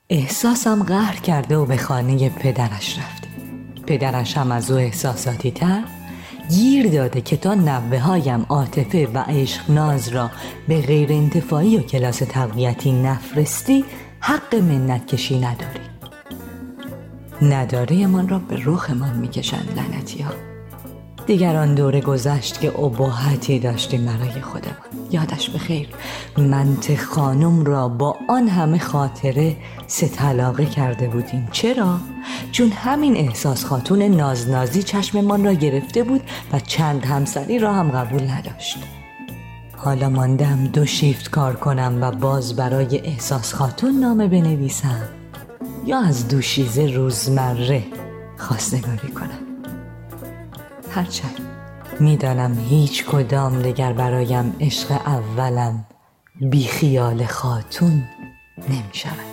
احساسم قهر کرده و به خانه پدرش رفته. پدرش هم از او احساساتی تر گیر داده که تا نوه هایم عاطفه و عشق ناز را به غیر انتفاعی و کلاس تقویتی نفرستی، حق منت کشی نداری من را به رخمان میکشند لعنتی ها. دیگر آن دوره گذشت که اباحتی داشتیم برای خودمان. یادش بخیر، منطق خانم را با آن همه خاطره 3 طلاقه کرده بودیم. چرا؟ چون همین احساس خاتون نازنازی چشممان را گرفته بود و چند همسری را هم قبول نداشت. حالا ماندم 2 شیفت کار کنم و باز برای احساس خاتون نامه بنویسم یا از دوشیزه روزمره خواستگاری کنم. هرچند میدانم هیچ کدام دگر برایم عشق اولم بی خیال خاتون نمی شود.